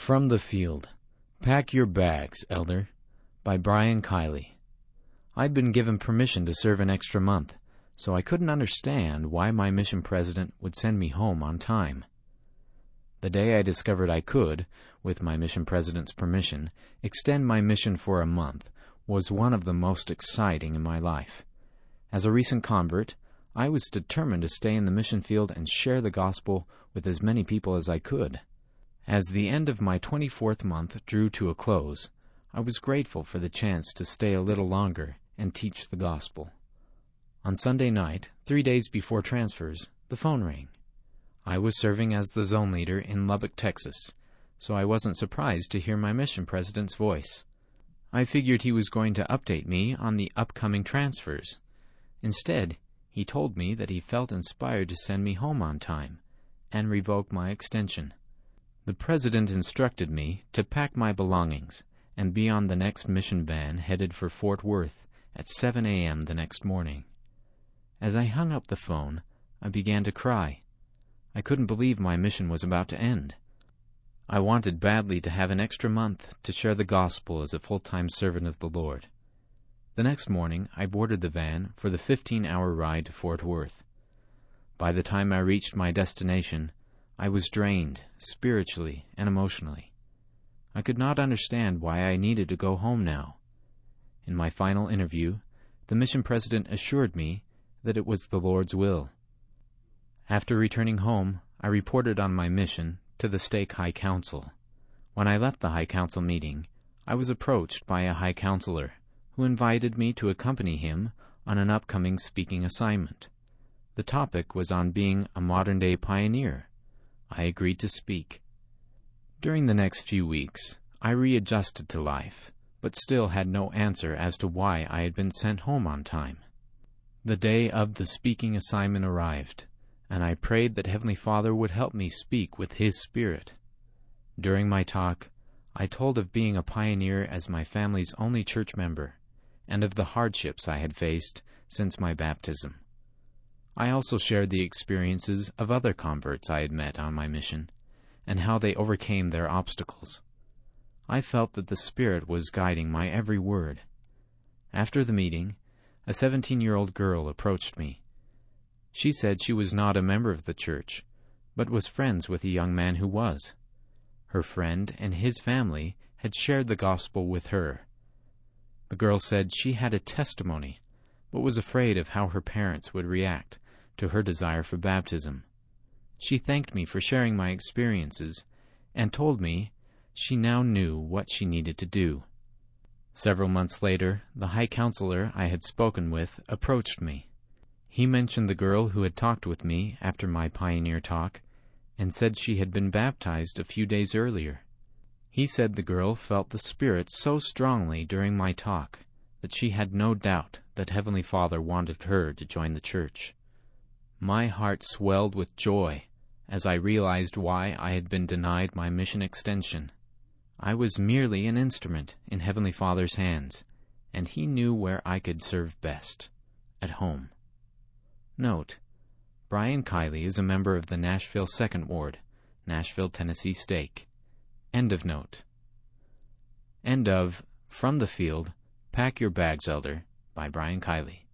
From the Field. Pack Your Bags, Elder, by Brian Kiley. I'd been given permission to serve an extra month, so I couldn't understand why my mission president would send me home on time. The day I discovered I could, with my mission president's permission, extend my mission for a month was one of the most exciting in my life. As a recent convert, I was determined to stay in the mission field and share the gospel with as many people as I could. As the end of my 24th month drew to a close, I was grateful for the chance to stay a little longer and teach the gospel. On Sunday night, 3 days before transfers, the phone rang. I was serving as the zone leader in Lubbock, Texas, so I wasn't surprised to hear my mission president's voice. I figured he was going to update me on the upcoming transfers. Instead, he told me that he felt inspired to send me home on time and revoke my extension. The president instructed me to pack my belongings and be on the next mission van headed for Fort Worth at 7 a.m. the next morning. As I hung up the phone, I began to cry. I couldn't believe my mission was about to end. I wanted badly to have an extra month to share the gospel as a full-time servant of the Lord. The next morning, I boarded the van for the 15-hour ride to Fort Worth. By the time I reached my destination, I was drained, spiritually and emotionally. I could not understand why I needed to go home now. In my final interview, the mission president assured me that it was the Lord's will. After returning home, I reported on my mission to the stake High Council. When I left the High Council meeting, I was approached by a High Counselor who invited me to accompany him on an upcoming speaking assignment. The topic was on being a modern-day pioneer. I agreed to speak. During the next few weeks, I readjusted to life, but still had no answer as to why I had been sent home on time. The day of the speaking assignment arrived, and I prayed that Heavenly Father would help me speak with His Spirit. During my talk, I told of being a pioneer as my family's only church member, and of the hardships I had faced since my baptism. I also shared the experiences of other converts I had met on my mission, and how they overcame their obstacles. I felt that the Spirit was guiding my every word. After the meeting, a 17-year-old girl approached me. She said she was not a member of the church, but was friends with a young man who was. Her friend and his family had shared the gospel with her. The girl said she had a testimony, but was afraid of how her parents would react to her desire for baptism. She thanked me for sharing my experiences and told me she now knew what she needed to do. Several months later, the High Counselor I had spoken with approached me. He mentioned the girl who had talked with me after my pioneer talk and said she had been baptized a few days earlier. He said the girl felt the Spirit so strongly during my talk that she had no doubt that Heavenly Father wanted her to join the church. My heart swelled with joy as I realized why I had been denied my mission extension. I was merely an instrument in Heavenly Father's hands, and He knew where I could serve best, at home. Note: Brian Kiley is a member of the Nashville 2nd Ward, Nashville, Tennessee Stake. End of note. End of From the Field, Pack Your Bags, Elder, by Brian Kiley.